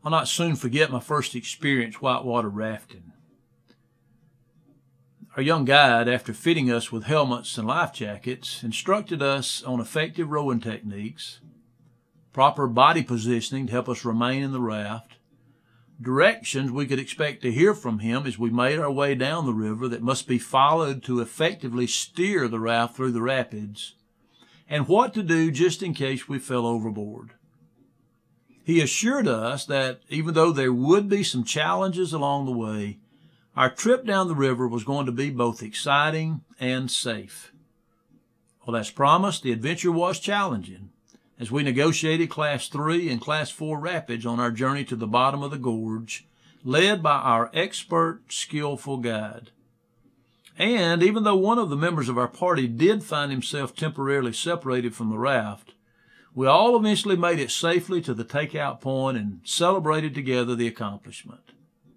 I'll not soon forget my first experience whitewater rafting. Our young guide, after fitting us with helmets and life jackets, instructed us on effective rowing techniques, proper body positioning to help us remain in the raft, directions we could expect to hear from him as we made our way down the river that must be followed to effectively steer the raft through the rapids, and what to do just in case we fell overboard. He assured us that even though there would be some challenges along the way, our trip down the river was going to be both exciting and safe. Well, as promised, the adventure was challenging as we negotiated Class 3 and Class 4 rapids on our journey to the bottom of the gorge, led by our expert, skillful guide. And even though one of the members of our party did find himself temporarily separated from the raft, we all eventually made it safely to the takeout point and celebrated together the accomplishment.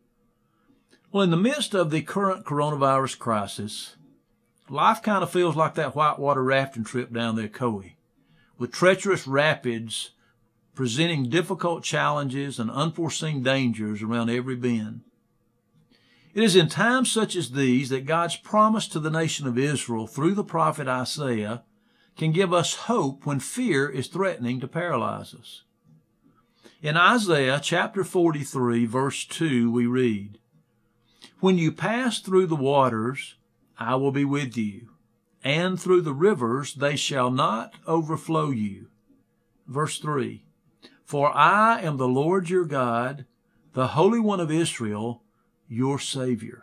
Well, in the midst of the current coronavirus crisis, life kind of feels like that whitewater rafting trip down the Ocoee, with treacherous rapids presenting difficult challenges and unforeseen dangers around every bend. It is in times such as these that God's promise to the nation of Israel through the prophet Isaiah can give us hope when fear is threatening to paralyze us. In Isaiah chapter 43, verse 2, we read, "When you pass through the waters, I will be with you, and through the rivers they shall not overflow you." Verse 3, "For I am the Lord your God, the Holy One of Israel, your Savior."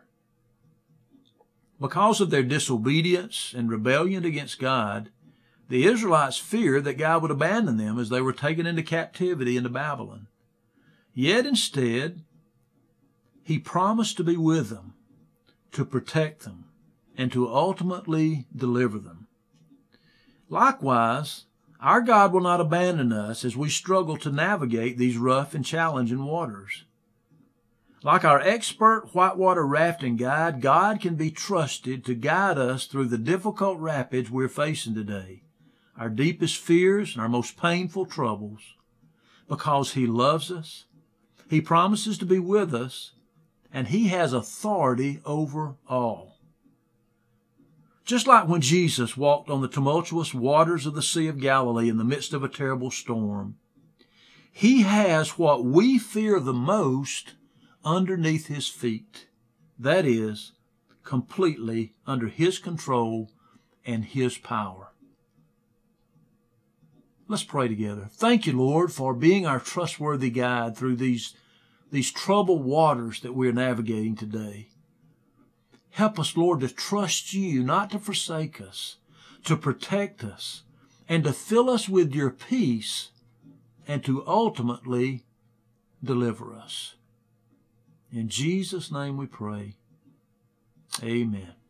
Because of their disobedience and rebellion against God, the Israelites feared that God would abandon them as they were taken into captivity into Babylon. Yet instead, He promised to be with them, to protect them, and to ultimately deliver them. Likewise, our God will not abandon us as we struggle to navigate these rough and challenging waters. Like our expert whitewater rafting guide, God can be trusted to guide us through the difficult rapids we're facing today, our deepest fears and our most painful troubles, because He loves us, He promises to be with us, and He has authority over all. Just like when Jesus walked on the tumultuous waters of the Sea of Galilee in the midst of a terrible storm, He has what we fear the most underneath His feet. That is, completely under His control and His power. Let's pray together. Thank you, Lord, for being our trustworthy guide through these troubled waters that we're navigating today. Help us, Lord, to trust You, not to forsake us, to protect us, and to fill us with Your peace, and to ultimately deliver us. In Jesus' name we pray. Amen.